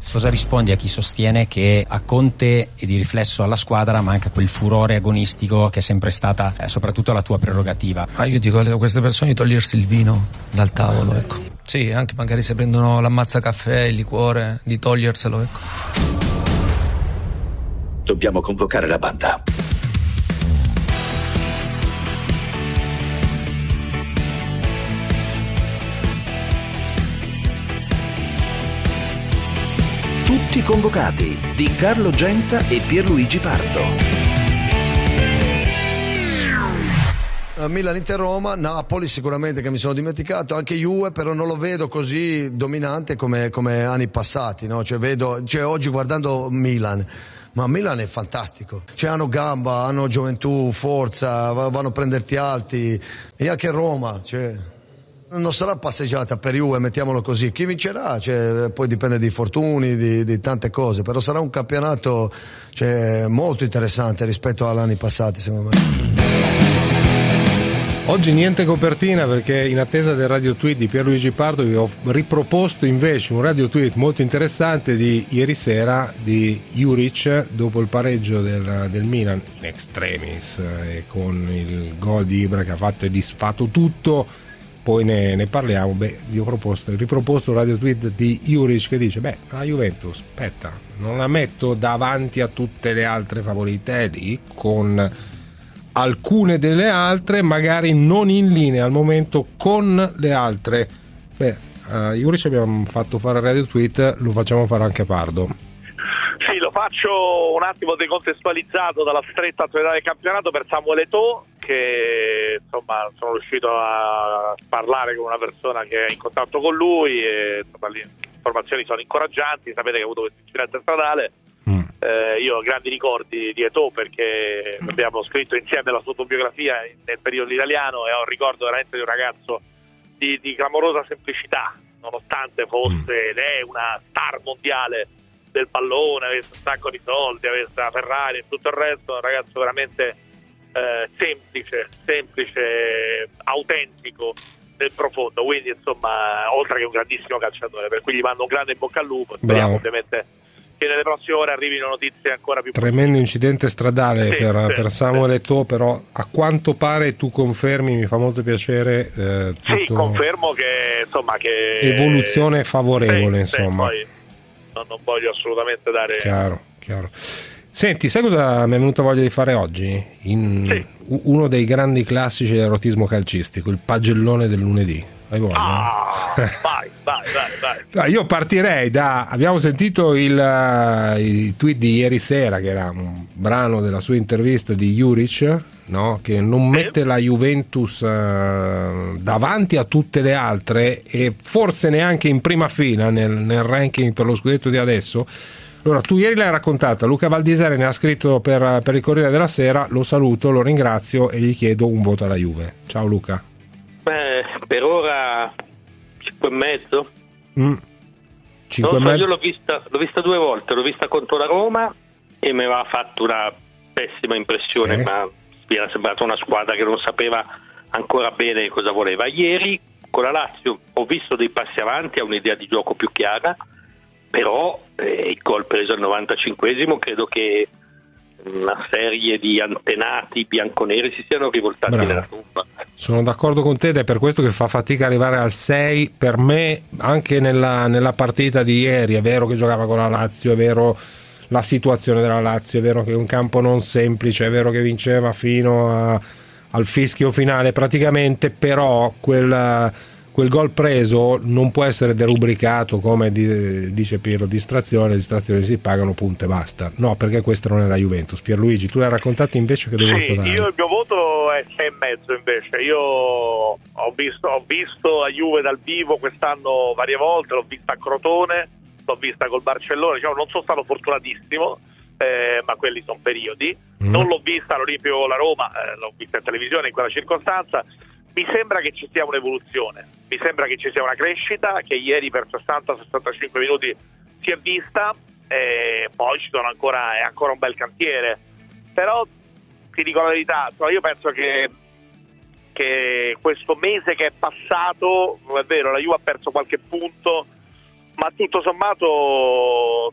Cosa rispondi a chi sostiene che a Conte e di riflesso alla squadra manca quel furore agonistico che è sempre stata soprattutto la tua prerogativa? Io dico a queste persone di togliersi il vino dal tavolo, ecco. Sì, anche magari se prendono l'ammazza caffè, il liquore, di toglierselo, ecco. Dobbiamo convocare la banda. Tutti convocati di Carlo Genta e Pierluigi Pardo. Milan, Inter, Roma, Napoli sicuramente che mi sono dimenticato, anche Juve, però non lo vedo così dominante come anni passati, no? Cioè oggi guardando Milan, ma Milan è fantastico, cioè hanno gamba, hanno gioventù, forza, vanno a prenderti alti, e anche Roma, cioè non sarà passeggiata per Juve, mettiamolo così. Chi vincerà? Cioè, poi dipende di fortuni, di tante cose, però sarà un campionato, cioè, molto interessante rispetto agli anni passati, secondo me. Oggi niente copertina perché in attesa del radio tweet di Pierluigi Pardo vi ho riproposto invece un radio tweet molto interessante di ieri sera di Juric dopo il pareggio del Milan in extremis, e con il gol di Ibra che ha fatto e disfatto tutto. Poi ne parliamo. Vi ho riproposto un radio tweet di Juric che dice: la Juventus, aspetta, non la metto davanti a tutte le altre favorite lì, con alcune delle altre magari non in linea al momento con le altre. Juric abbiamo fatto fare il radio tweet, lo facciamo fare anche a Pardo. Sì, lo faccio un attimo decontestualizzato dalla stretta attualità del campionato per Samuel Eto'o, che insomma sono riuscito a parlare con una persona che è in contatto con lui e insomma, le informazioni sono incoraggianti. Sapete che ha avuto questo incidente stradale. Io ho grandi ricordi di Eto'o perché abbiamo scritto insieme la sua autobiografia nel periodo italiano, e ho un ricordo veramente di un ragazzo di clamorosa semplicità, nonostante fosse lei una star mondiale del pallone, avesse un sacco di soldi, avesse la Ferrari e tutto il resto. Un ragazzo veramente semplice, autentico nel profondo, quindi insomma, oltre che un grandissimo calciatore, per cui gli mando un grande in bocca al lupo. Speriamo ovviamente che nelle prossime ore arrivino notizie ancora più tremendo incidente stradale per Samuel Eto'o, però a quanto pare tu confermi, mi fa molto piacere. Sì, confermo che insomma che evoluzione favorevole, insomma. Poi non voglio assolutamente dare chiaro. Senti, sai cosa mi è venuta voglia di fare oggi? Uno dei grandi classici dell'erotismo calcistico, il pagellone del lunedì. Hai voglia? Vai. Io partirei abbiamo sentito il tweet di ieri sera, che era un brano della sua intervista di Juric, no? Che non mette la Juventus davanti a tutte le altre e forse neanche in prima fila nel ranking per lo scudetto di adesso. Allora, tu ieri l'hai raccontata, Luca Valdisere ne ha scritto per il Corriere della Sera, lo saluto, lo ringrazio e gli chiedo un voto alla Juve. Ciao Luca. Per ora 5,5. 5,5. Io l'ho vista 2 volte, l'ho vista contro la Roma e mi aveva fatto una pessima impressione, sì. Ma mi era sembrata una squadra che non sapeva ancora bene cosa voleva. Ieri con la Lazio ho visto dei passi avanti, ha un'idea di gioco più chiara, però il gol preso al 95esimo credo che una serie di antenati bianconeri si siano rivoltati nella tomba. Sono d'accordo con te ed è per questo che fa fatica arrivare al 6 per me anche nella partita di ieri. È vero che giocava con la Lazio, è vero la situazione della Lazio, è vero che è un campo non semplice, è vero che vinceva fino al fischio finale praticamente, però quel gol preso non può essere derubricato come dice Piero, distrazioni si pagano, punto e basta. No, perché questa non è la Juventus. Pierluigi, tu l'hai raccontato invece che devo dare? Io il mio voto è 6,5 invece. Io ho visto la Juve dal vivo quest'anno varie volte, l'ho vista a Crotone, l'ho vista col Barcellona, diciamo, non sono stato fortunatissimo, ma quelli sono periodi. Non l'ho vista all'Olimpico con la Roma, l'ho vista in televisione in quella circostanza. Mi sembra che ci sia un'evoluzione, mi sembra che ci sia una crescita che ieri per 60-65 minuti si è vista, poi è ancora un bel cantiere, però ti dico la verità, io penso che questo mese che è passato, non è vero, la Juve ha perso qualche punto Ma tutto sommato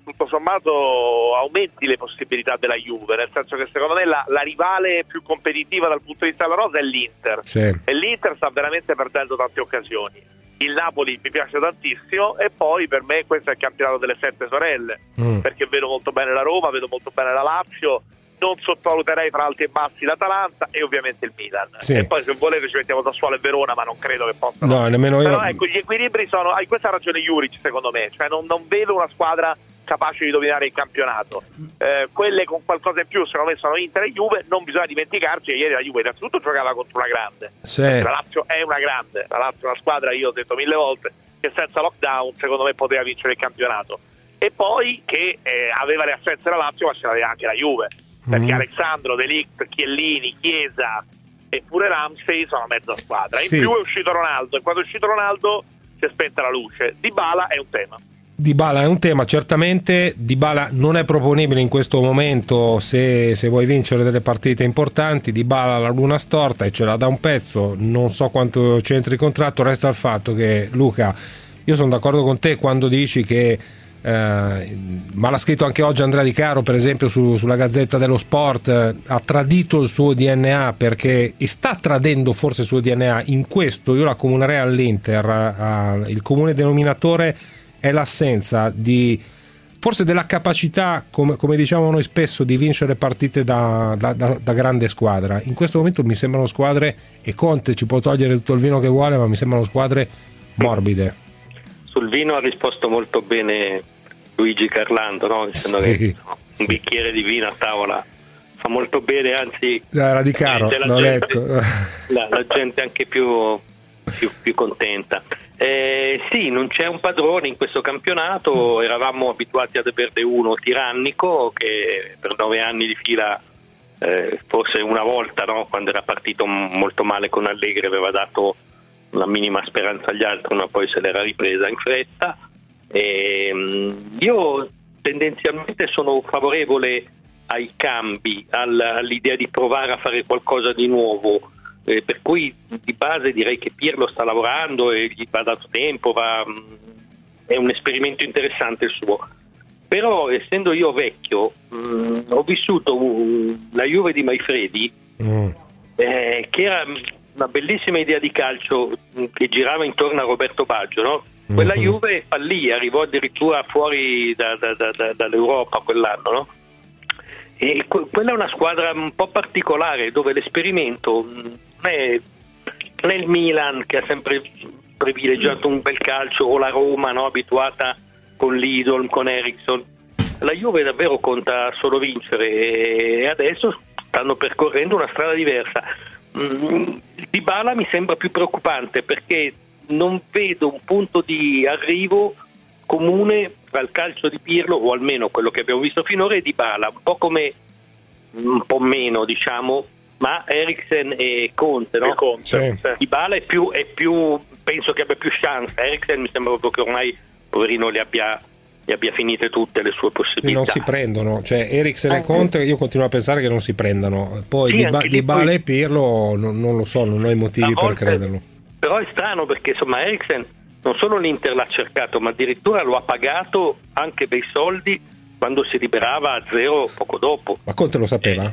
aumenti le possibilità della Juve, nel senso che secondo me la rivale più competitiva dal punto di vista della rosa è l'Inter, e l'Inter sta veramente perdendo tante occasioni. Il Napoli mi piace tantissimo, e poi per me questo è il campionato delle 7 sorelle, perché vedo molto bene la Roma, vedo molto bene la Lazio, non sottovaluterei tra alti e bassi l'Atalanta e ovviamente il Milan. E poi se volete ci mettiamo Sassuolo e Verona, ma non credo che possano. No, nemmeno io. Però ecco, gli equilibri sono, questa ha ragione Juric secondo me, cioè non vedo una squadra capace di dominare il campionato. Quelle con qualcosa in più secondo me sono Inter e Juve. Non bisogna dimenticarci che ieri la Juve innanzitutto giocava contro una grande, la Lazio è una grande, la Lazio è una squadra, io ho detto 1000 volte, che senza lockdown secondo me poteva vincere il campionato, e poi che aveva le assenze della Lazio, ma ce l'aveva anche la Juve, perché Alessandro, De Ligt, Chiellini, Chiesa e pure Ramsey sono mezza squadra. In più è uscito Ronaldo, e quando è uscito Ronaldo si è spenta la luce. Dybala è un tema. Dybala è un tema, certamente. Dybala non è proponibile in questo momento se vuoi vincere delle partite importanti. Dybala la luna storta e ce l'ha da un pezzo, non so quanto c'entri il contratto. Resta il fatto che, Luca, io sono d'accordo con te quando dici che ma l'ha scritto anche oggi Andrea Di Caro, per esempio, sulla Gazzetta dello Sport, ha tradito il suo DNA, perché sta tradendo forse il suo DNA. In questo io la comunerei all'Inter. Il comune denominatore è l'assenza forse della capacità, come diciamo noi spesso, di vincere partite da grande squadra. In questo momento mi sembrano squadre, e Conte ci può togliere tutto il vino che vuole, ma mi sembrano squadre morbide. Sul vino ha risposto molto bene Luigi Carlando, no? Dicendo che un bicchiere di vino a tavola fa molto bene, anzi era Di Caro, l'ho letto. La gente anche più contenta. Sì, non c'è un padrone in questo campionato. Eravamo abituati ad averne uno tirannico che per 9 anni di fila, forse una volta, no? Quando era partito molto male con Allegri, aveva dato la minima speranza agli altri, ma poi se l'era ripresa in fretta. Io tendenzialmente sono favorevole ai cambi, all'idea di provare a fare qualcosa di nuovo, per cui di base direi che Pirlo sta lavorando e gli va dato tempo, è un esperimento interessante il suo. Però essendo io vecchio, ho vissuto la Juve di Maifredi, che era una bellissima idea di calcio che girava intorno a Roberto Baggio, no? Quella Juve fallì, arrivò addirittura fuori dall'Europa quell'anno, no? E quella è una squadra un po' particolare, dove l'esperimento non è il Milan, che ha sempre privilegiato un bel calcio, o la Roma, no? Abituata con Lidl, con Eriksson. La Juve davvero conta solo vincere, e adesso stanno percorrendo una strada diversa. Dybala mi sembra più preoccupante, perché non vedo un punto di arrivo comune tra il calcio di Pirlo, o almeno quello che abbiamo visto finora, e Dybala, un po' meno diciamo, ma Eriksen e Conte, no? Sì. Dybala è più, penso che abbia più chance. Eriksen mi sembra proprio che ormai, poverino, le abbia finite tutte le sue possibilità. Non si prendono, cioè Eriksen e Conte, io continuo a pensare che non si prendano. Poi sì, Dybala e Pirlo non lo so, non ho i motivi per crederlo. Però è strano, perché insomma Eriksen non solo l'Inter l'ha cercato, ma addirittura lo ha pagato anche bei soldi quando si liberava a zero poco dopo. Ma Conte lo sapeva?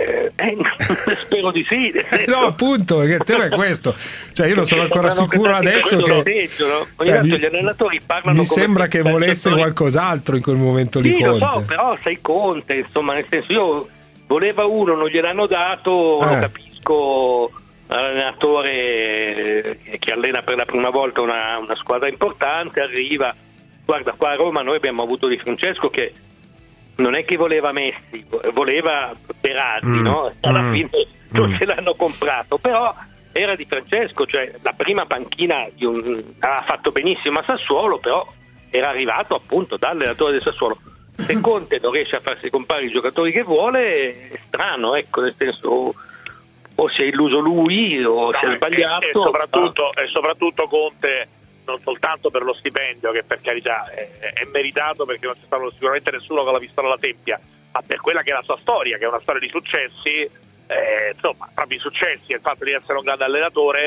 Spero di sì. No, appunto, perché il tema è questo. Cioè io non sono ancora sicuro adesso che peggio, no? Ogni tanto gli allenatori parlano. Mi sembra che volesse qualcos'altro in quel momento lì. Sì, Conte. Lo so, però sei Conte, insomma, nel senso, io voleva uno, non gliel'hanno dato, lo capisco. Allenatore che allena per la prima volta una squadra importante, arriva, guarda, qua a Roma noi abbiamo avuto Di Francesco, che non è che voleva Messi, voleva Berardi, no? Alla fine non se l'hanno comprato, però era Di Francesco, cioè la prima panchina aveva fatto benissimo a Sassuolo, però era arrivato appunto da allenatore del Sassuolo. Se Conte non riesce a farsi comprare i giocatori che vuole, è strano, ecco, nel senso, o si è illuso lui o si è sbagliato. E soprattutto Conte, non soltanto per lo stipendio, che per carità è meritato, perché non c'è stato sicuramente nessuno con la pistola alla tempia, ma per quella che è la sua storia, che è una storia di successi, insomma, proprio i successi e il fatto di essere un grande allenatore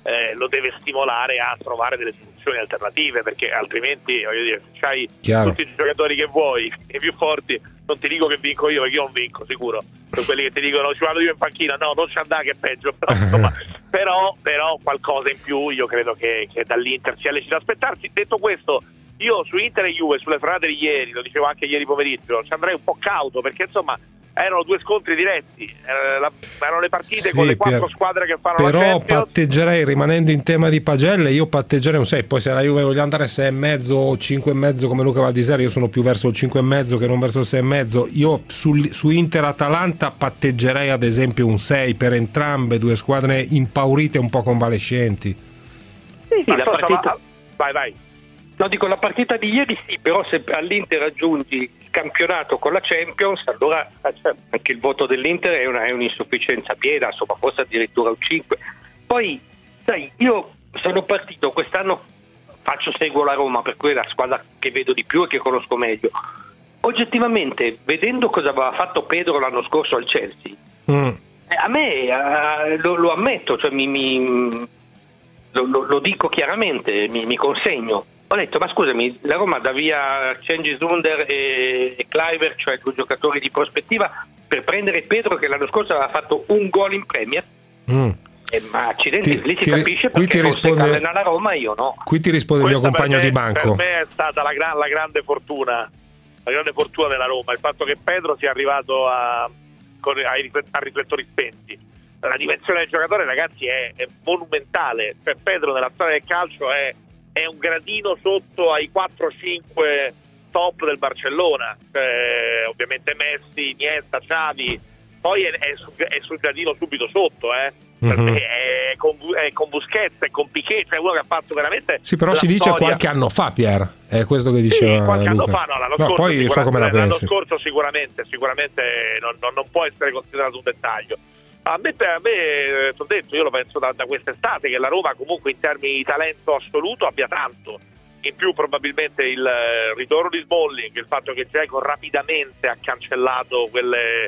lo deve stimolare a trovare delle soluzioni alternative, perché altrimenti, voglio dire, se c'hai tutti i giocatori che vuoi, i più forti, non ti dico che vinco io, perché io non vinco sicuro. Sono quelli che ti dicono ci vado io in panchina, no, non ci andà che è peggio, però, insomma, però qualcosa in più io credo che dall'Inter sia lecito aspettarsi. Detto questo, io su Inter e Juve, sulle frenate di ieri, lo dicevo anche ieri pomeriggio, ci andrei un po' cauto, perché insomma erano due scontri diretti, erano le partite con le 4 squadre che fanno però la Champions. patteggerei, rimanendo in tema di pagelle, io patteggerei un 6, poi se la Juve voglio andare 6,5 o 5,5 come Luca Valdiseri, io sono più verso il 5,5 che non verso il 6,5. Io su Inter-Atalanta patteggerei ad esempio un 6 per entrambe, due squadre impaurite e un po' convalescenti. Sì, la partita... Vai. No, dico, la partita di ieri sì, però se all'Inter raggiungi il campionato con la Champions, allora anche il voto dell'Inter è un'insufficienza piena, insomma, forse addirittura un 5. Poi, sai, io sono partito quest'anno, seguo la Roma, per cui è la squadra che vedo di più e che conosco meglio. Oggettivamente, vedendo cosa aveva fatto Pedro l'anno scorso al Chelsea, a me, lo ammetto, cioè lo dico chiaramente, mi consegno. Ho detto, ma scusami, la Roma dà via Cengiz Under e Kluivert, cioè 2 giocatori di prospettiva, per prendere Pedro che l'anno scorso aveva fatto un gol in Premier. Ma accidenti, lì si capisce perché risponde la Roma e io no. Qui ti risponde il mio compagno di banco. Per me è stata la grande fortuna della Roma, il fatto che Pedro sia arrivato a riflettori spenti. La dimensione del giocatore, ragazzi, è monumentale. Per Pedro nella storia del calcio è un gradino sotto ai 4-5 top del Barcellona, ovviamente Messi, Iniesta, Xavi, poi è sul gradino subito sotto, per me è con Busquets, è con Piqué, cioè uno che ha fatto veramente sì, però si dice qualche anno fa, Pier, è questo che diceva qualche Luca. Anno fa, no, l'anno scorso, poi so come la pensi. L'anno scorso sicuramente non può essere considerato un dettaglio. A me ti ho detto, io lo penso da quest'estate, che la Roma comunque in termini di talento assoluto abbia tanto. In più probabilmente il ritorno di Smalling, il fatto che Dzeko rapidamente ha cancellato quelle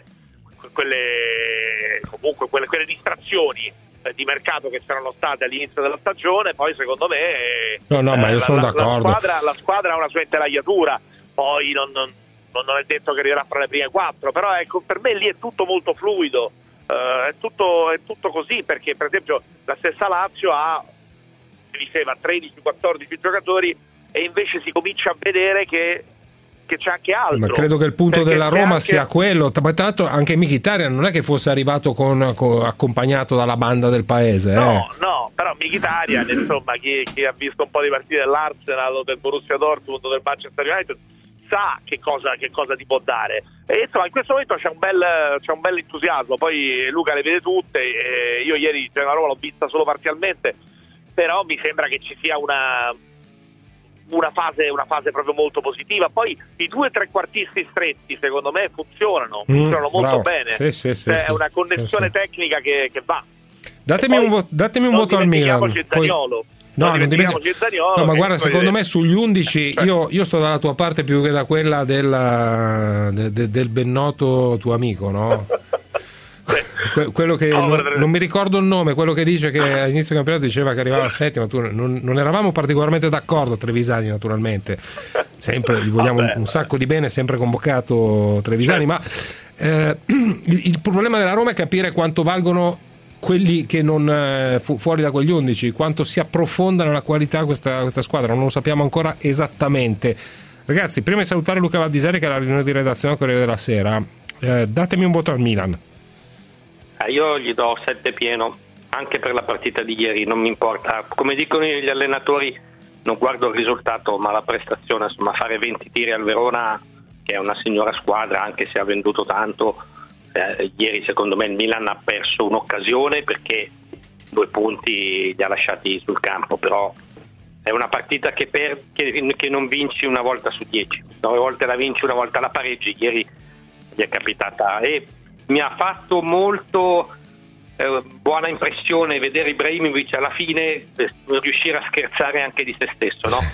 distrazioni di mercato che c'erano state all'inizio della stagione. Poi secondo me ma io sono d'accordo. La squadra ha una sua intelaiatura, poi non è detto che arriverà fra le prime 4, però ecco, per me lì è tutto molto fluido. È tutto così, perché per esempio la stessa Lazio ha, si diceva, 13-14 giocatori e invece si comincia a vedere che c'è anche altro. Ma credo che il punto della Roma sia quello. Tra l'altro anche Mkhitaryan non è che fosse arrivato accompagnato dalla banda del paese. No, però Mkhitaryan, insomma, chi ha visto un po' di partite dell'Arsenal, del Borussia Dortmund, del Manchester United, sa che cosa ti può dare. E insomma in questo momento c'è un bel entusiasmo. Poi Luca le vede tutte, io ieri la Roma l'ho vista solo parzialmente, però mi sembra che ci sia una fase proprio molto positiva. Poi i 2 trequartisti stretti secondo me funzionano molto bene. Sì, è una connessione tecnica che va. Datemi un voto al Milan. No, ma guarda, secondo me sugli 11 io sto dalla tua parte più che da quella del ben noto tuo amico, no? Quello che non mi ricordo il nome, quello che dice che all'inizio del campionato diceva che arrivava a 7ª. Tu non eravamo particolarmente d'accordo, Trevisani naturalmente, sempre gli vogliamo un sacco di bene, sempre convocato Trevisani, ma il problema della Roma è capire quanto valgono quelli che non fuori da quegli 11, quanto si approfonda nella qualità questa squadra, non lo sappiamo ancora esattamente. Ragazzi, prima di salutare Luca Valdiseri, che è la riunione di redazione al Corriere della Sera, datemi un voto al Milan. Io gli do 7 pieno, anche per la partita di ieri, non mi importa, come dicono gli allenatori, non guardo il risultato ma la prestazione, insomma, fare 20 tiri al Verona, che è una signora squadra anche se ha venduto tanto. Ieri secondo me il Milan ha perso un'occasione perché 2 punti li ha lasciati sul campo, però è una partita che non vinci una volta su 10, 9 volte la vinci, una volta la pareggi. Ieri gli è capitata e mi ha fatto molto buona impressione vedere Ibrahimovic alla fine riuscire a scherzare anche di se stesso, no?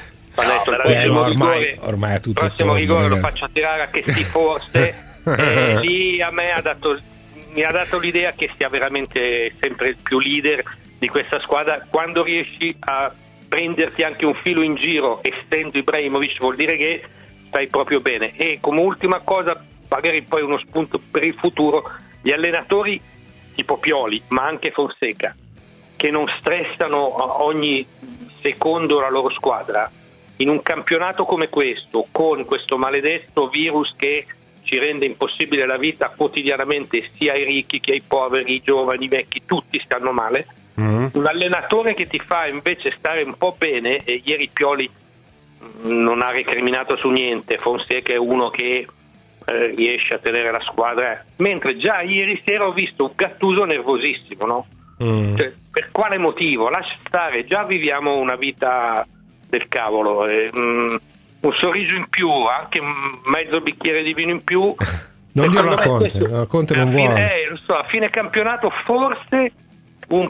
Ormai è tutto il prossimo rigore lo faccio tirare a che si forse. Lì a me mi ha dato l'idea che sia veramente sempre il più leader di questa squadra, quando riesci a prenderti anche un filo in giro essendo Ibrahimovic, vuol dire che stai proprio bene. E come ultima cosa, magari poi uno spunto per il futuro, gli allenatori tipo Pioli, ma anche Fonseca, che non stressano ogni secondo la loro squadra, in un campionato come questo, con questo maledetto virus che ci rende impossibile la vita quotidianamente, sia ai ricchi che ai poveri, i giovani, i vecchi, tutti stanno male. Un allenatore che ti fa invece stare un po' bene, e ieri Pioli non ha recriminato su niente, Fonseca è uno che riesce a tenere la squadra, mentre già ieri sera ho visto un Gattuso nervosissimo, no? Cioè, per quale motivo? Lascia stare, già viviamo una vita del cavolo, un sorriso in più, anche mezzo bicchiere di vino in più. Non dirlo a Conte, Conte non vuole. Lo so, a fine campionato forse un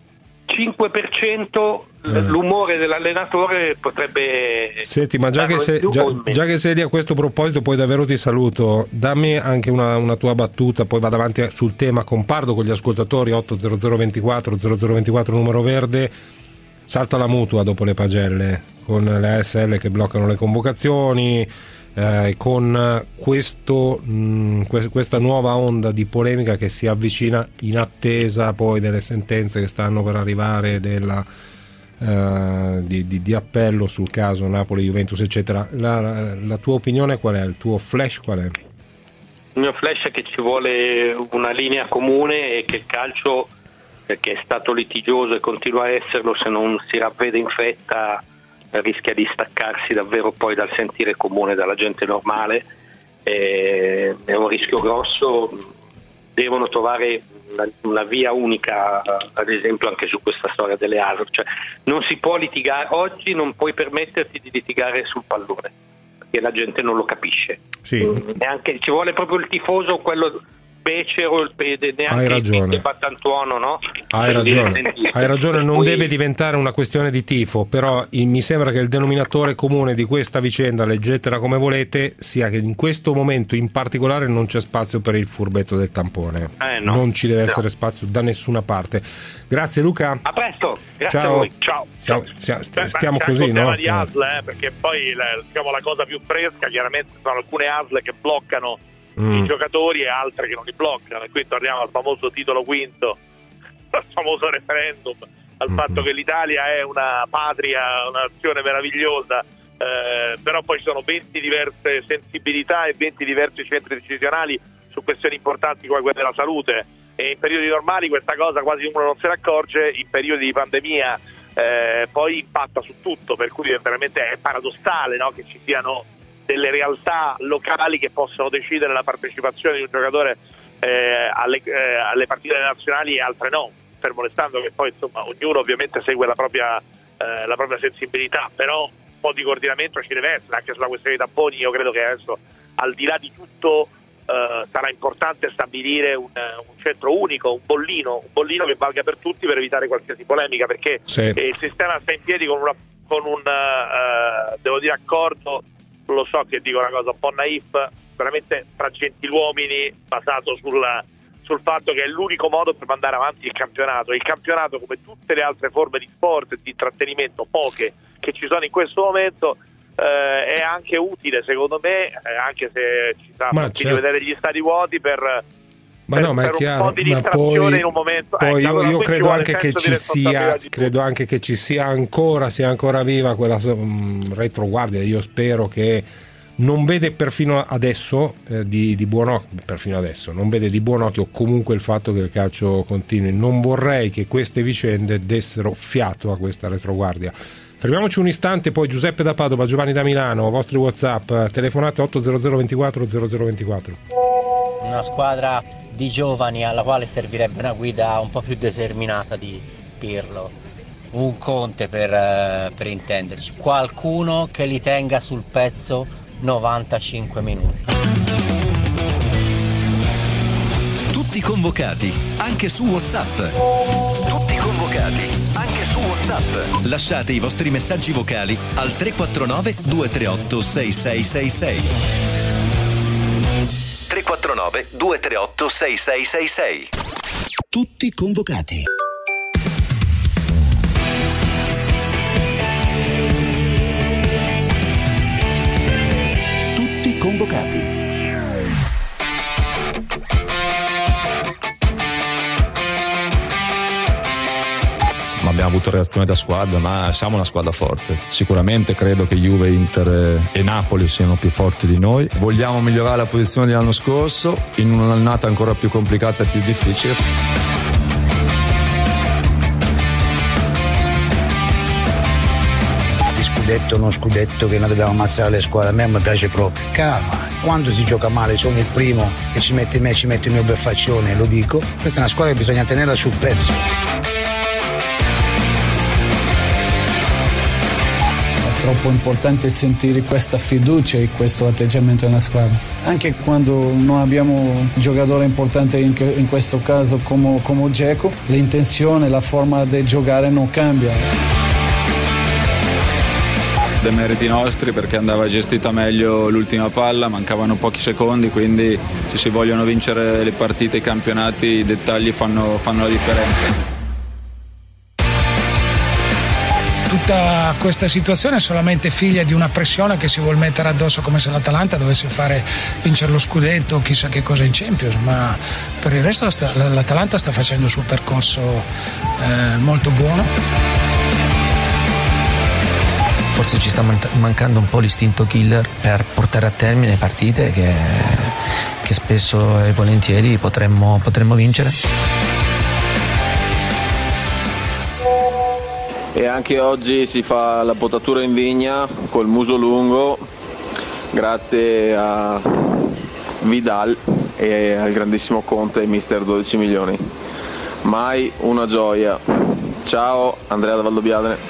5% l'umore dell'allenatore potrebbe. Senti, ma già che sei lì a questo proposito, poi davvero ti saluto, dammi anche una tua battuta, poi vado avanti sul tema, compardo con gli ascoltatori. 80024 numero verde. Salta la mutua dopo le pagelle, con le ASL che bloccano le convocazioni, con questa nuova onda di polemica che si avvicina in attesa poi delle sentenze che stanno per arrivare di appello sul caso Napoli-Juventus eccetera. La tua opinione qual è? Il tuo flash qual è? Il mio flash è che ci vuole una linea comune e che il calcio, che è stato litigioso e continua a esserlo, se non si ravvede in fretta rischia di staccarsi davvero poi dal sentire comune, dalla gente normale. È un rischio grosso. Devono trovare una via unica, ad esempio anche su questa storia delle ASL, cioè non si può litigare oggi, non puoi permetterti di litigare sul pallone perché la gente non lo capisce. Sì. Neanche ci vuole proprio il tifoso, quello becero, neanche hai ragione. Il Battantuono, no? Hai ragione, non deve diventare una questione di tifo, però mi sembra che il denominatore comune di questa vicenda, leggetela come volete, sia che in questo momento in particolare non c'è spazio per il furbetto del tampone. No. Non ci deve essere spazio da nessuna parte. Grazie Luca. A presto. Grazie ciao. A voi. Ciao. Stiamo così, no? Di ASL, perché poi la cosa più fresca chiaramente sono alcune ASL che bloccano i giocatori e altre che non li bloccano, e qui torniamo al famoso titolo quinto, al famoso referendum, al fatto che l'Italia è una patria, una nazione meravigliosa, però poi ci sono 20 diverse sensibilità e 20 diversi centri decisionali su questioni importanti come quella della salute, e in periodi normali questa cosa quasi uno non se ne accorge, in periodi di pandemia poi impatta su tutto, per cui veramente è paradossale, no? Che ci siano delle realtà locali che possono decidere la partecipazione di un giocatore alle partite nazionali e altre no, fermo restando che poi insomma ognuno ovviamente segue la propria sensibilità, però un po' di coordinamento ci deve essere anche sulla questione dei tamponi. Io credo che adesso, al di là di tutto, sarà importante stabilire un centro unico, un bollino che valga per tutti per evitare qualsiasi polemica, perché il sistema sta in piedi con un devo dire accordo, lo so che dico una cosa un po' naif, veramente tra gentiluomini, basato sul fatto che è l'unico modo per mandare avanti il campionato. Il campionato, come tutte le altre forme di sport e di intrattenimento, poche che ci sono in questo momento, è anche utile secondo me, anche se ci sarà fastidio vedere gli stati vuoti per è chiaro, un po' di distrazione in un momento. Poi io credo anche che ci sia ancora viva quella retroguardia. Io spero che non vede perfino adesso di buon occhio, non vede di buon occhio comunque il fatto che il calcio continui. Non vorrei che queste vicende dessero fiato a questa retroguardia. Fermiamoci un istante, poi Giuseppe da Padova, Giovanni da Milano, vostri WhatsApp, telefonate 800 24 0024. Una squadra di giovani alla quale servirebbe una guida un po' più determinata di Pirlo, un Conte per intenderci, qualcuno che li tenga sul pezzo 95 minuti. Tutti convocati, anche su WhatsApp. Lasciate i vostri messaggi vocali al 349 238 6666. 349 238 6666. Tutti convocati. reazione da squadra, ma siamo una squadra forte. Sicuramente credo che Juve, Inter e Napoli siano più forti di noi. Vogliamo migliorare la posizione dell'anno scorso in un'annata ancora più complicata e più difficile. Scudetto non scudetto, che noi dobbiamo ammazzare le squadre, a me non mi piace proprio. Calma, quando si gioca male sono il primo che ci mette me, ci mette il mio bel faccione, lo dico. Questa è una squadra che bisogna tenerla sul pezzo. È troppo importante sentire questa fiducia e questo atteggiamento nella squadra. Anche quando non abbiamo un giocatore importante in questo caso come Dzeko, l'intenzione, la forma di giocare non cambia. Demeriti nostri, perché andava gestita meglio l'ultima palla, mancavano pochi secondi, quindi se si vogliono vincere le partite, i campionati, i dettagli fanno la differenza. Tutta questa situazione è solamente figlia di una pressione che si vuol mettere addosso, come se l'Atalanta dovesse fare vincere lo scudetto, chissà che cosa in Champions, ma per il resto l'Atalanta sta facendo il suo percorso molto buono. Forse ci sta mancando un po' l'istinto killer per portare a termine partite che spesso e volentieri potremmo vincere. E anche oggi si fa la potatura in vigna col muso lungo, grazie a Vidal e al grandissimo Conte, mister 12 milioni. Mai una gioia. Ciao, Andrea da Valdobbiadene.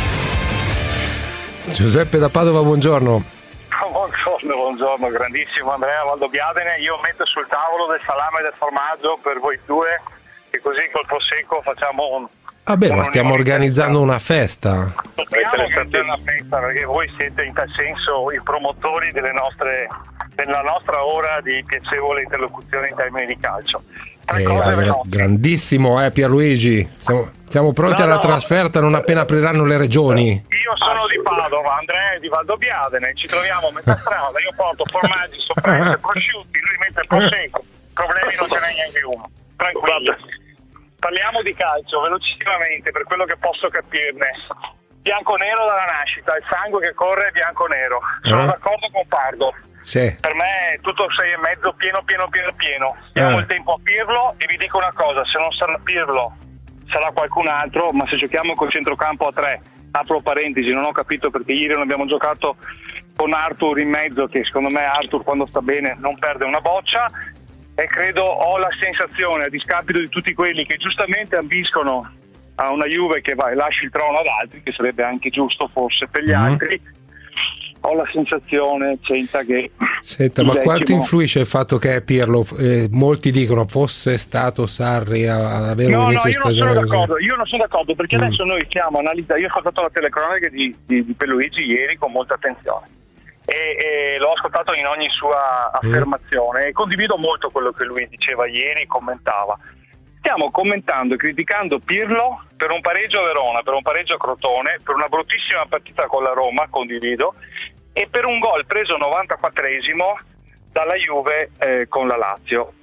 Giuseppe da Padova, buongiorno. Buongiorno, grandissimo Andrea Valdobbiadene. Io metto sul tavolo del salame e del formaggio per voi due, e così col prosecco facciamo ma stiamo organizzando una festa. Stiamo organizzando una festa perché voi siete in tal senso i promotori della nostra ora di piacevole interlocuzione in termini di calcio. Grandissimo, Pierluigi. Siamo pronti alla trasferta non appena apriranno le regioni. Io sono di Padova, Andrea è di Valdobbiadene, ci troviamo a metà strada, io porto formaggi, soppresse, prosciutti, lui mette il prosecco, problemi non ce n'è neanche uno, tranquillo. Parliamo di calcio velocissimamente, per quello che posso capirne. Bianco-nero dalla nascita, il sangue che corre è bianco-nero. Sono d'accordo con Pardo. Sì. Per me è tutto 6,5 pieno. Diamo il tempo a Pirlo, e vi dico una cosa, se non sarà Pirlo sarà qualcun altro, ma se giochiamo col centrocampo a 3, apro parentesi, non ho capito perché ieri non abbiamo giocato con Arthur in mezzo, che secondo me Arthur quando sta bene non perde una boccia, e credo, ho la sensazione, a discapito di tutti quelli che giustamente ambiscono a una Juve che lasci il trono ad altri, che sarebbe anche giusto forse per gli altri, ho la sensazione, che senta, ma quanto influisce il fatto che Pirlo, molti dicono, fosse stato Sarri ad avere un inizio di stagione così? Io non sono d'accordo, perché adesso noi stiamo analizzando. Io ho ascoltato la telecronaca di Pierluigi ieri con molta attenzione e l'ho ascoltato in ogni sua affermazione e condivido molto quello che lui diceva ieri, commentava. Stiamo commentando e criticando Pirlo per un pareggio a Verona, per un pareggio a Crotone, per una bruttissima partita con la Roma, condivido, e per un gol preso 94esimo dalla Juve con la Lazio.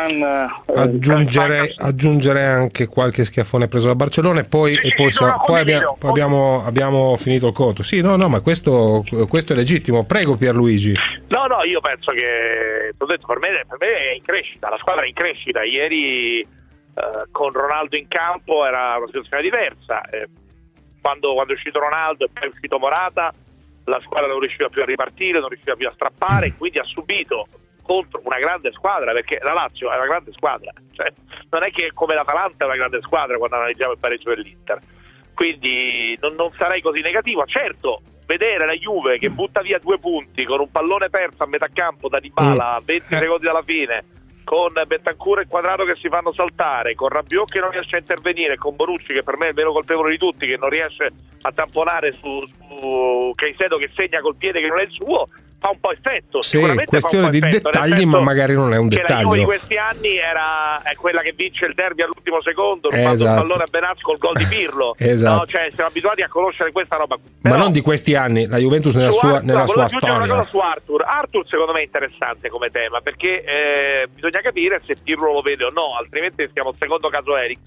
Aggiungere anche qualche schiaffone preso da Barcellona e poi abbiamo finito il conto. Sì, no, ma questo è legittimo. Prego Pierluigi. No, io penso che, t'ho detto, per me è in crescita, la squadra è in crescita. Ieri con Ronaldo in campo era una situazione diversa. Quando è uscito Ronaldo e poi è uscito Morata, la squadra non riusciva più a ripartire, non riusciva più a strappare, quindi ha subito contro una grande squadra, perché la Lazio è una grande squadra, cioè, non è che come l'Atalanta è una grande squadra quando analizziamo il pareggio dell'Inter, quindi non sarei così negativo. Certo, vedere la Juve che butta via 2 punti con un pallone perso a metà campo da Dybala a 20 secondi dalla fine, con Bentancur e Quadrato che si fanno saltare, con Rabiot che non riesce a intervenire, con Bonucci che per me è il meno colpevole di tutti, che non riesce a tamponare su Caicedo che segna col piede che non è il suo, fa un po' effetto. Sì, questione di dettagli, ma magari non è un dettaglio. La Juve di questi anni è quella che vince il derby all'ultimo secondo, rubando il pallone a Benaz col gol di Pirlo. Esatto. No, cioè siamo abituati a conoscere questa roba. Però, ma non di questi anni, la Juventus nella sua storia. Una cosa su Arthur secondo me è interessante come tema, perché bisogna capire se Pirlo lo vede o no, altrimenti siamo al secondo caso Eriksen.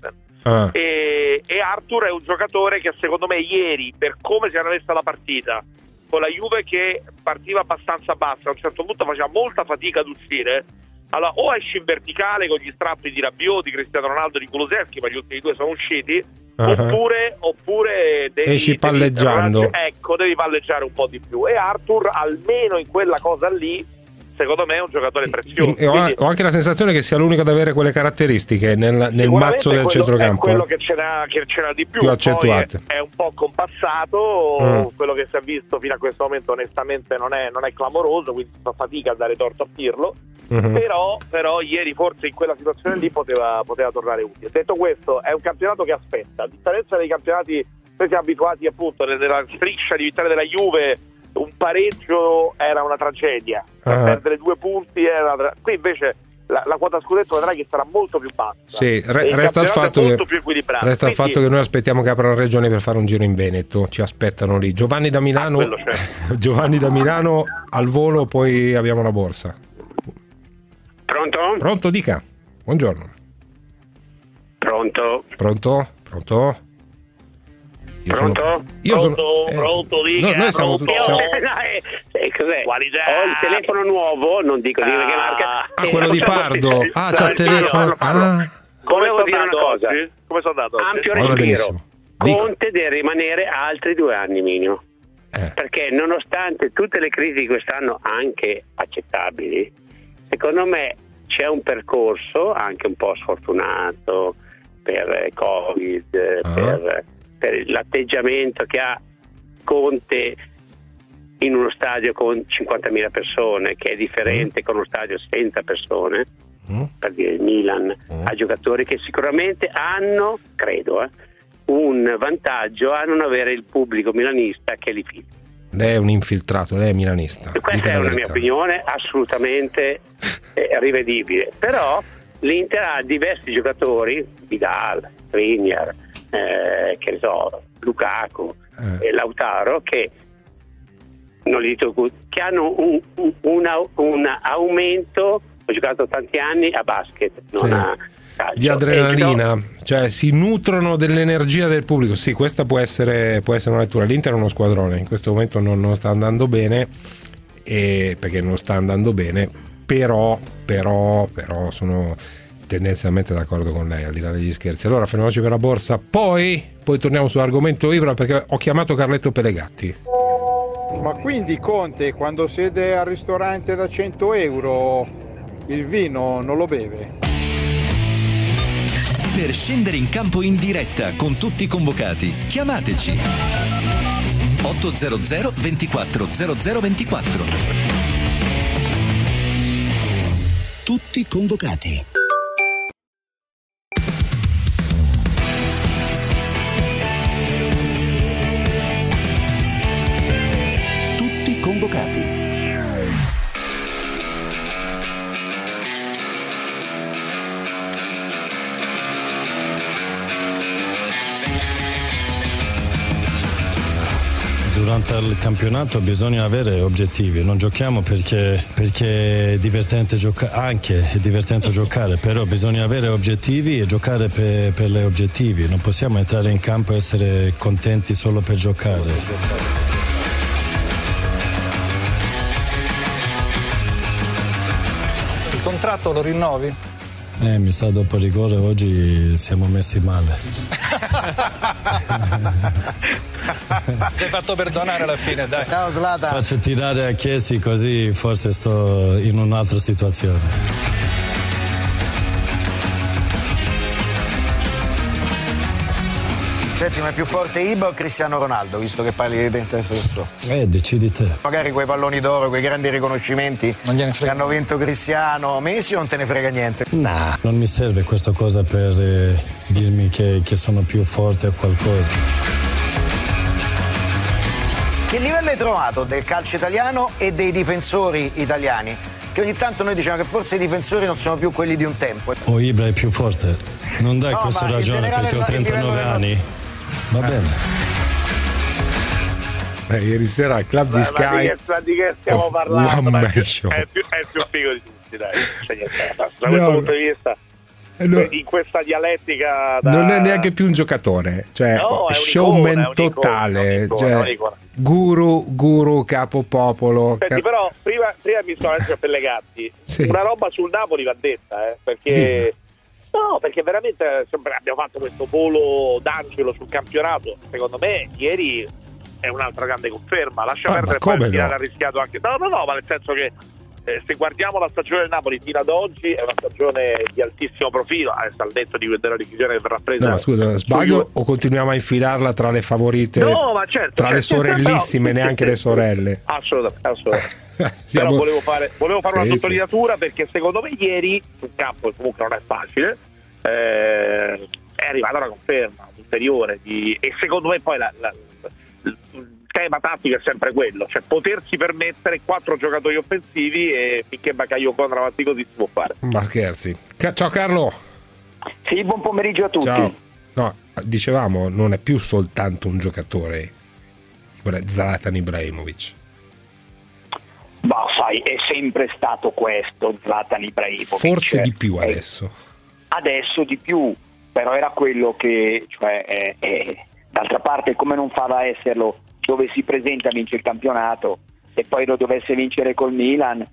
e Arthur è un giocatore che secondo me ieri, per come si era messa la partita, con la Juve che partiva abbastanza bassa, a un certo punto faceva molta fatica ad uscire, allora o esci in verticale con gli strappi di Rabiot, di Cristiano Ronaldo, di Kulusevski, ma gli ultimi due sono usciti, oppure devi, esci palleggiando, devi palleggiare un po' di più, e Arthur almeno in quella cosa lì secondo me è un giocatore prezioso. Ho anche la sensazione che sia l'unico ad avere quelle caratteristiche nel mazzo del centrocampo. È quello che ce n'ha di più accentuate. Poi è un po' compassato, quello che si è visto fino a questo momento onestamente non è clamoroso, quindi fa fatica a dare torto a Pirlo, però ieri forse in quella situazione lì poteva tornare utile. Detto questo, è un campionato che aspetta, a differenza dei campionati noi siamo abituati appunto nella striscia di vittoria della Juve, un pareggio era una tragedia, perdere 2 punti era qui invece la quota scudetto vedrai che sarà molto più bassa. Sì, resta il fatto che noi aspettiamo che aprano regioni per fare un giro in Veneto, ci aspettano lì. Giovanni da Milano, Giovanni da Milano al volo, poi abbiamo la borsa. Pronto, dica. Buongiorno. Pronto, dica. Noi siamo cos'è? Qualità. Ho il telefono nuovo, non dico di che marca. Quello di Pardo. C'ha il telefono. Volevo dire una cosa. Come sono andato? Ampio respiro. Conte deve rimanere altri 2 anni minimo. Perché nonostante tutte le crisi quest'anno anche accettabili, secondo me c'è un percorso anche un po' sfortunato per Covid, per l'atteggiamento che ha Conte in uno stadio con 50.000 persone, che è differente con uno stadio senza persone, per dire il Milan ha giocatori che sicuramente hanno, credo, un vantaggio a non avere il pubblico milanista che li fida. Lei è un infiltrato, lei è milanista. Questa è una mia opinione assolutamente rivedibile, però l'Inter ha diversi giocatori, Vidal, Skriniar, che ne so, Lukaku e Lautaro, che non li dico, che hanno un aumento. Ho giocato tanti anni a basket, non a calcio, di adrenalina, cioè si nutrono dell'energia del pubblico. Sì, questa può essere una lettura. L'Inter è uno squadrone, in questo momento non sta andando bene, perché non sta andando bene, però sono tendenzialmente d'accordo con lei, al di là degli scherzi. Allora fermiamoci per la borsa, poi torniamo sull'argomento Ibra, perché ho chiamato Carletto Pelegatti. Ma quindi Conte, quando siede al ristorante da 100 euro, il vino non lo beve? Per scendere in campo in diretta con tutti i convocati, chiamateci 800 24 0024. Tutti convocati. Convocati. Durante il campionato bisogna avere obiettivi, non giochiamo perché è divertente giocare, però bisogna avere obiettivi e giocare per gli obiettivi, non possiamo entrare in campo e essere contenti solo per giocare. Il contratto lo rinnovi? Mi sa dopo rigore oggi siamo messi male. Sei fatto perdonare alla fine, dai. Ciao Zlatan. Faccio tirare a Chiesi, così forse sto in un'altra situazione. Senti, ma è più forte Ibra o Cristiano Ronaldo, visto che parli di interesse del suo? Decidi te. Magari quei palloni d'oro, quei grandi riconoscimenti che hanno vinto Cristiano, Messi, o non te ne frega niente? Nah, non mi serve questa cosa per dirmi che sono più forte o qualcosa. Che livello hai trovato del calcio italiano e dei difensori italiani? Che ogni tanto noi diciamo che forse i difensori non sono più quelli di un tempo. O Ibra è più forte? Non dai questa ragione perché ho 39 anni. Va bene. Ieri sera al club di Sky. Di che stiamo parlando? È più figo di tutti, dai. Da questo punto di vista in questa dialettica non è neanche più un giocatore, cioè showman totale, guru, capo popolo. Senti, però prima mi sono anche Pellegatti, una roba sul Napoli va detta, perché perché veramente abbiamo fatto questo volo d'angelo sul campionato. Secondo me ieri è un'altra grande conferma. Lascia perdere, poi il Milan ha rischiato anche ma nel senso che se guardiamo la stagione del Napoli fino ad oggi è una stagione di altissimo profilo, adesso al netto della decisione che verrà presa. No, ma scusa, sbaglio o continuiamo a infilarla tra le favorite? No, ma certo, tra le sorellissime, neanche le sorelle. Assolutamente. Però volevo fare una sottolineatura, perché secondo me ieri sul campo, comunque non è facile, è arrivata una conferma ulteriore e secondo me poi il tema tattico è sempre quello, cioè potersi permettere 4 giocatori offensivi, e finché Bakayoko andrà avanti così si può fare. Ma scherzi. Ciao Carlo. Sì, buon pomeriggio a tutti. Ciao. No, dicevamo, non è più soltanto un giocatore, Zlatan Ibrahimovic. Ma sai, è sempre stato questo Zlatan Ibrahimovic. Forse di più adesso. Adesso di più, però era quello che, d'altra parte, come non farà a esserlo, dove si presenta vince il campionato. Se poi lo dovesse vincere col Milan,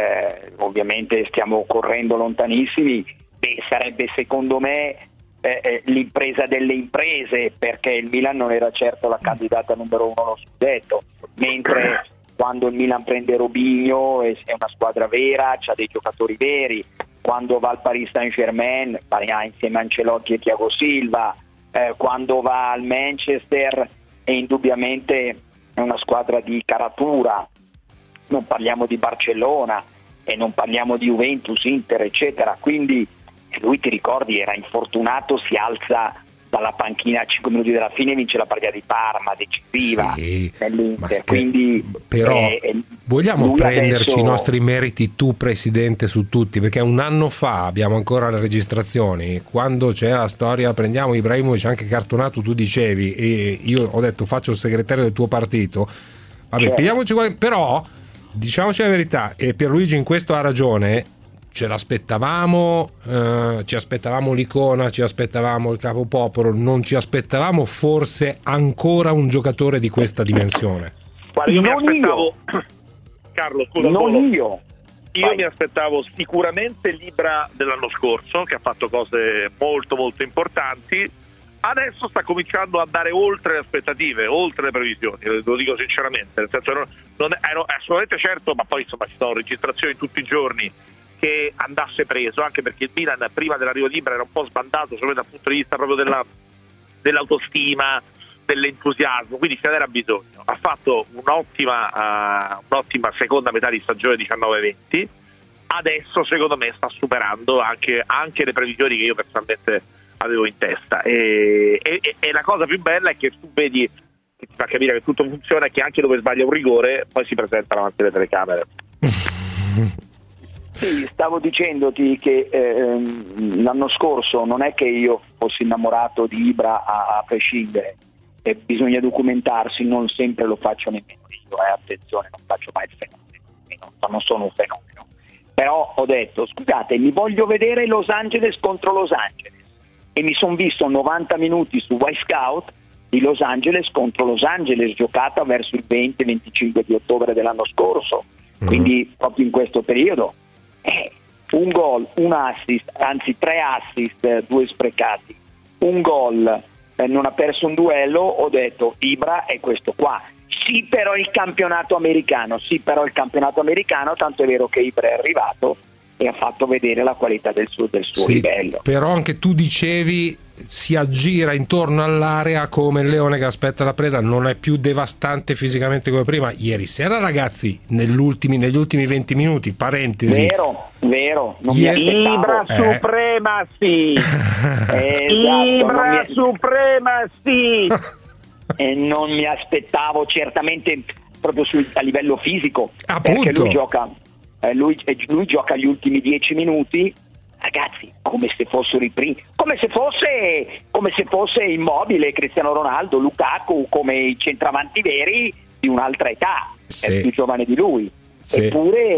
ovviamente stiamo correndo lontanissimi, sarebbe secondo me l'impresa delle imprese, perché il Milan non era certo la candidata numero 1 allo scudetto, mentre quando il Milan prende Robinho è una squadra vera, c'ha dei giocatori veri. Quando va al Paris Saint-Germain va insieme a Ancelotti e Thiago Silva, quando va al Manchester è indubbiamente una squadra di caratura. Non parliamo di Barcellona e non parliamo di Juventus, Inter, eccetera. Quindi lui, ti ricordi, era infortunato, si alza dalla panchina a 5 minuti dalla fine e vince la partita di Parma, decisiva nell'Inter. Quindi però vogliamo prenderci i nostri meriti, tu presidente, su tutti, perché un anno fa, abbiamo ancora le registrazioni, quando c'era la storia prendiamo Ibrahimovic anche cartonato, tu dicevi, e io ho detto faccio il segretario del tuo partito, vabbè, pigliamoci però diciamoci la verità, e Pierluigi in questo ha ragione. Ce l'aspettavamo, ci aspettavamo l'icona, ci aspettavamo il capopopolo, non ci aspettavamo forse ancora un giocatore di questa dimensione. Guarda, io mi aspettavo, Carlo, scusa, io mi aspettavo sicuramente l'Ibra dell'anno scorso, che ha fatto cose molto molto importanti. Adesso sta cominciando a andare oltre le aspettative, oltre le previsioni, lo dico sinceramente, nel senso non ero assolutamente certo, ma poi insomma ci sono registrazioni tutti i giorni, che andasse preso, anche perché il Milan prima dell'arrivo di Ibra era un po' sbandato solo dal punto di vista proprio dell'autostima, dell'entusiasmo, quindi se ne era bisogno. Ha fatto un'ottima seconda metà di stagione 19-20, adesso secondo me sta superando anche le previsioni che io personalmente avevo in testa, e la cosa più bella è che tu vedi, che ti fa capire che tutto funziona, e che anche dove sbaglia un rigore poi si presenta davanti alle telecamere. Sì, stavo dicendoti che l'anno scorso non è che io fossi innamorato di Ibra a prescindere, bisogna documentarsi, non sempre lo faccio nemmeno io, attenzione, non faccio mai il fenomeno, non sono un fenomeno, però ho detto scusate, mi voglio vedere Los Angeles contro Los Angeles, e mi sono visto 90 minuti su Wisecout di Los Angeles contro Los Angeles, giocata verso il 20-25 di ottobre dell'anno scorso, quindi proprio in questo periodo. Un gol, un assist, anzi 3 assist, 2 sprecati, un gol, non ha perso un duello. Ho detto Ibra è questo qua. Sì, però il campionato americano, tanto è vero che Ibra è arrivato e ha fatto vedere la qualità del suo livello. Però anche tu dicevi si aggira intorno all'area come il leone che aspetta la preda, non è più devastante fisicamente come prima. Ieri sera, ragazzi, negli ultimi 20 minuti, parentesi, vero, non Ibra supremacy. Ibra supremacy. E non mi aspettavo certamente proprio a livello fisico, appunto, perché lui gioca gli ultimi 10 minuti, ragazzi, come se fossero i primi, come se fosse Immobile, Cristiano Ronaldo, Lukaku, come i centravanti veri di un'altra età, è più giovane di lui, eppure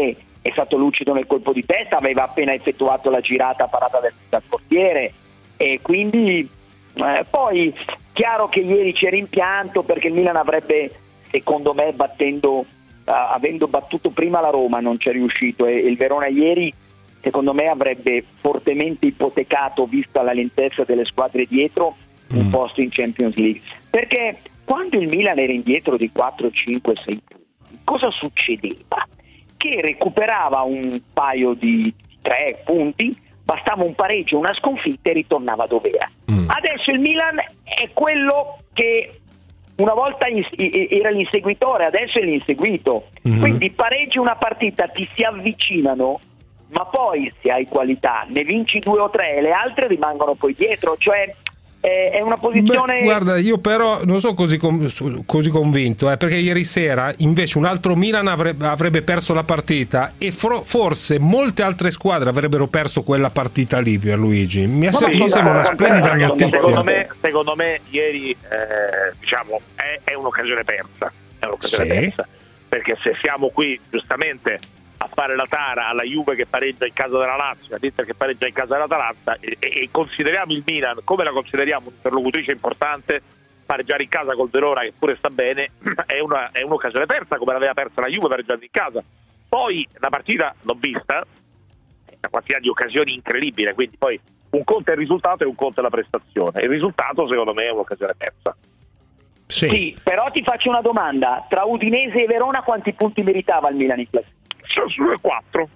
è stato lucido nel colpo di testa, aveva appena effettuato la girata parata dal portiere, e quindi poi chiaro che ieri c'è rimpianto, perché il Milan avrebbe, secondo me, avendo battuto prima la Roma non c'è riuscito, e il Verona ieri secondo me avrebbe fortemente ipotecato, vista la lentezza delle squadre dietro, un posto in Champions League, perché quando il Milan era indietro di 4, 5, 6 punti, cosa succedeva? Che recuperava un paio di 3 punti, bastava un pareggio, una sconfitta e ritornava dove era. Adesso il Milan è quello che una volta era l'inseguitore, adesso è l'inseguito. Quindi pareggi una partita, ti si avvicinano, ma poi se hai qualità ne vinci 2 o 3 e le altre rimangono poi dietro, cioè è una posizione. Guarda, io però non sono così convinto, perché ieri sera invece un altro Milan avrebbe perso la partita, e forse molte altre squadre avrebbero perso quella partita lì, Pierluigi. Mi sembra una splendida notizia. Secondo me ieri diciamo è un'occasione persa, persa, perché se siamo qui giustamente a fare la tara alla Juve che pareggia in casa della Lazio, all'Inter che pareggia in casa dell'Atalanta, e consideriamo il Milan come la consideriamo un'interlocutrice importante, pareggiare in casa col Verona, che pure sta bene, è un'occasione persa, come l'aveva persa la Juve pareggiando in casa. Poi la partita l'ho vista, una quantità di occasioni incredibile, quindi poi un conto è il risultato e un conto è la prestazione. Il risultato secondo me è un'occasione persa. Sì, però ti faccio una domanda: tra Udinese e Verona quanti punti meritava il Milan in classifica? Sono 4.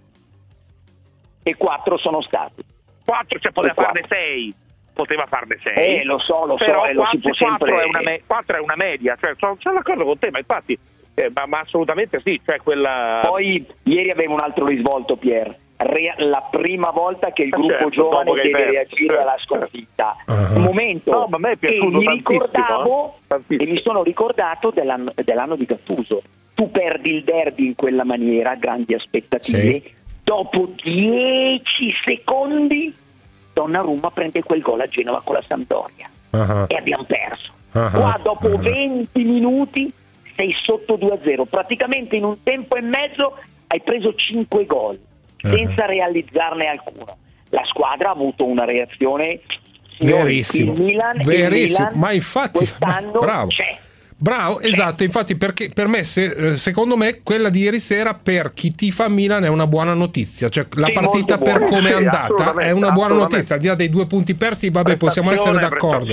E 4 sono stati. 4, cioè poteva farne 6. Poteva farne 6. Lo so, però lo si può sempre. 4 è una media, cioè sono d'accordo con te, ma infatti ma assolutamente sì, cioè quella. Poi ieri avevo un altro risvolto, Pier. La prima volta che il gruppo giovane deve reagire alla sconfitta. Un momento. Ma a me è piaciuto e mi sono ricordato dell'anno di Gattuso. Tu perdi il derby in quella maniera, grandi aspettative, dopo 10 secondi Donnarumma prende quel gol a Genova con la Sampdoria e abbiamo perso. Qua dopo 20 minuti sei sotto 2-0, praticamente in un tempo e mezzo hai preso 5 gol senza realizzarne alcuno. La squadra ha avuto una reazione verissimo, il Milan, ma infatti quest'anno c'è. Bravo, esatto, infatti perché per me secondo me quella di ieri sera per chi tifa Milan è una buona notizia, cioè la partita per come è andata è una buona notizia, al di là dei 2 punti persi, vabbè, possiamo essere d'accordo.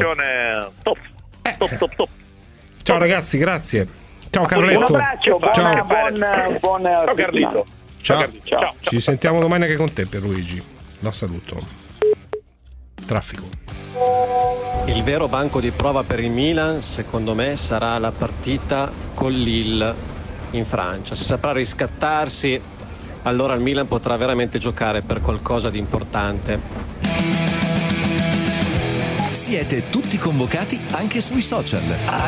Top. Ciao ragazzi, grazie. Ciao Carletto. Un abbraccio, buon Carlito. Ciao. Ci sentiamo domani anche con te, Pierluigi. La saluto. Traffico. Il vero banco di prova per il Milan, secondo me, sarà la partita con Lille in Francia. Se saprà riscattarsi, allora il Milan potrà veramente giocare per qualcosa di importante. Siete tutti convocati anche sui social.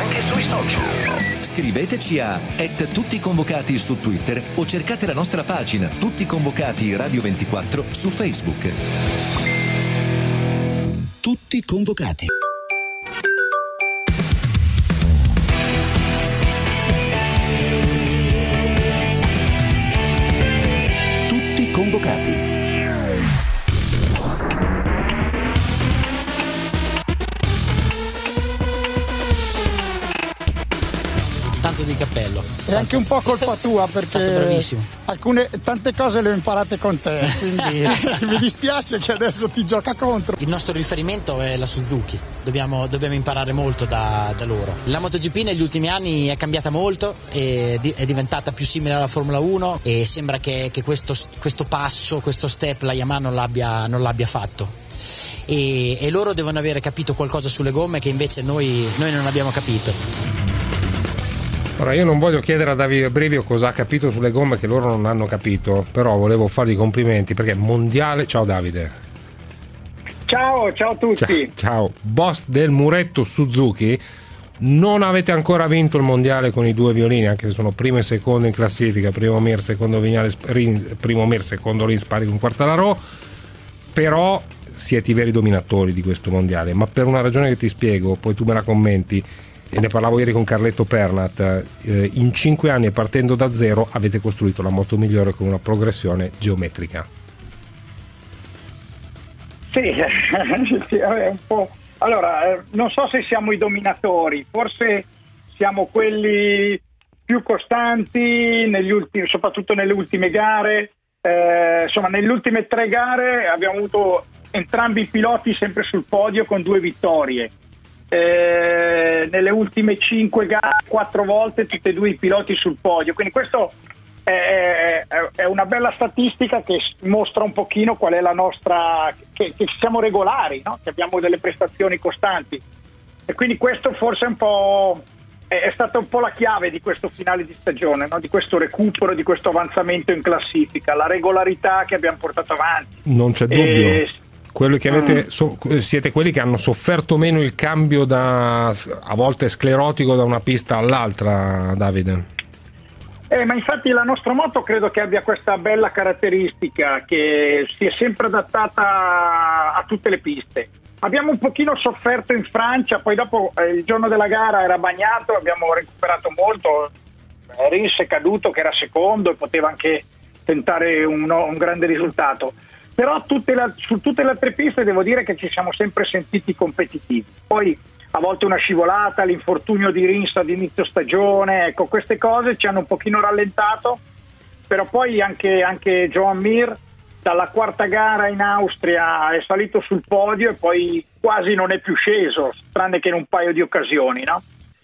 Scriveteci a @tutticonvocati su Twitter o cercate la nostra pagina Tutti Convocati Radio 24 su Facebook. Tutti convocati. Tutti convocati. Tanto di cappello. È anche un po' colpa tua, perché tante cose le ho imparate con te, quindi mi dispiace che adesso ti gioca contro. Il nostro riferimento è la Suzuki, dobbiamo imparare molto da loro. La MotoGP negli ultimi anni è cambiata molto, è diventata più simile alla Formula 1 e sembra che questo passo, questo step la Yamaha non l'abbia fatto. E loro devono avere capito qualcosa sulle gomme che invece noi non abbiamo capito. Ora, io non voglio chiedere a Davide Brivio cosa ha capito sulle gomme che loro non hanno capito, però volevo fargli i complimenti perché mondiale. Ciao Davide. Ciao a tutti. Ciao. Boss del muretto Suzuki, non avete ancora vinto il mondiale con i 2 violini, anche se sono primo e secondo in classifica, primo Mir, secondo Rins, pari con Quartararo, però siete i veri dominatori di questo mondiale, ma per una ragione che ti spiego, poi tu me la commenti. e ne parlavo ieri con Carletto Pernat, in 5 anni partendo da zero avete costruito la moto migliore con una progressione geometrica. Sì, è un po'. Allora, non so se siamo i dominatori, forse siamo quelli più costanti soprattutto nelle ultime gare. Insomma, nelle ultime 3 gare abbiamo avuto entrambi i piloti sempre sul podio con 2 vittorie. Nelle ultime 5 gare 4 volte tutti e 2 i piloti sul podio, quindi questo è una bella statistica che mostra un pochino qual è la nostra, che siamo regolari, no? Che abbiamo delle prestazioni costanti, e quindi questo forse è stata un po' la chiave di questo finale di stagione, no? Di questo recupero, di questo avanzamento in classifica, la regolarità che abbiamo portato avanti. Non c'è dubbio. Quello che avete siete quelli che hanno sofferto meno il cambio a volte sclerotico da una pista all'altra, Davide. Ma infatti la nostra moto credo che abbia questa bella caratteristica, che si è sempre adattata a tutte le piste. Abbiamo un pochino sofferto in Francia, poi dopo il giorno della gara era bagnato, abbiamo recuperato molto. Rins è caduto che era secondo e poteva anche tentare un grande risultato. Però su tutte le altre piste devo dire che ci siamo sempre sentiti competitivi. Poi a volte una scivolata, l'infortunio di Rins ad inizio stagione, ecco, queste cose ci hanno un pochino rallentato, però poi anche Joan Mir dalla 4ª gara in Austria è salito sul podio e poi quasi non è più sceso, tranne che in un paio di occasioni, no?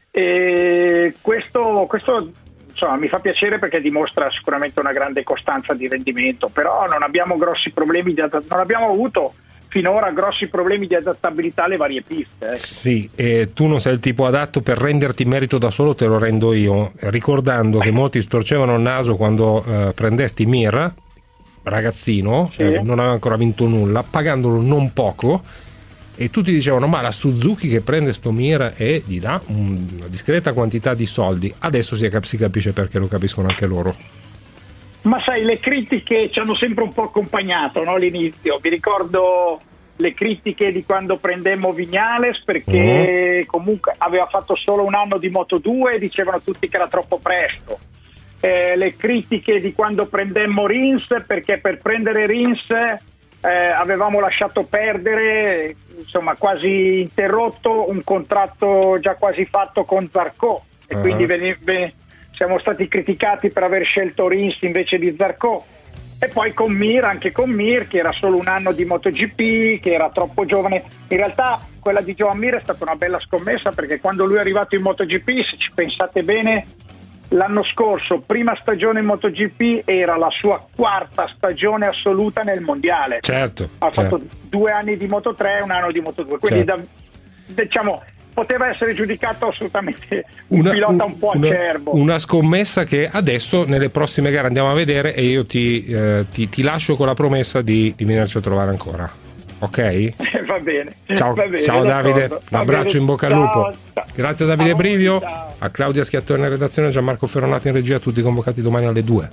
E questo insomma, mi fa piacere perché dimostra sicuramente una grande costanza di rendimento, però non abbiamo non abbiamo avuto finora grossi problemi di adattabilità alle varie piste. Sì, e tu non sei il tipo adatto per renderti merito da solo, te lo rendo io, ricordando che molti storcevano il naso quando prendesti Mir, ragazzino, sì. Non aveva ancora vinto nulla, pagandolo non poco, e tutti dicevano ma la Suzuki che prende sto Mir e gli dà una discreta quantità di soldi. Adesso si capisce perché, lo capiscono anche loro. Ma sai, le critiche ci hanno sempre un po' accompagnato, no? All'inizio mi ricordo le critiche di quando prendemmo Viñales perché comunque aveva fatto solo un anno di Moto2 e dicevano tutti che era troppo presto. Le critiche di quando prendemmo Rins perché per prendere Rins avevamo lasciato perdere, insomma quasi interrotto un contratto già quasi fatto con Zarco, e quindi siamo stati criticati per aver scelto Rins invece di Zarco. E poi anche con Mir che era solo un anno di MotoGP, che era troppo giovane. In realtà quella di Joan Mir è stata una bella scommessa, perché quando lui è arrivato in MotoGP, se ci pensate bene, l'anno scorso, prima stagione in MotoGP, era la sua 4ª stagione assoluta nel mondiale. Certo. Ha fatto 2 anni di Moto3 e un anno di Moto2, quindi diciamo poteva essere giudicato assolutamente un pilota un po' acerbo. Una scommessa che adesso nelle prossime gare andiamo a vedere, e io ti lascio con la promessa di venirci a trovare ancora. Ok? Va bene. Ciao, va bene, ciao Davide, un abbraccio, in bocca al lupo. Ciao. Grazie a Davide Brivio, a Claudia Schiattone in redazione, a Gianmarco Ferronati in regia, tutti convocati domani alle 2.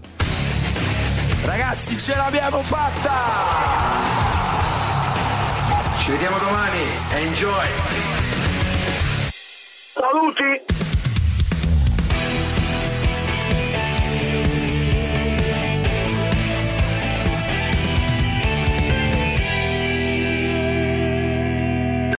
Ragazzi, ce l'abbiamo fatta! Ci vediamo domani, enjoy! Saluti!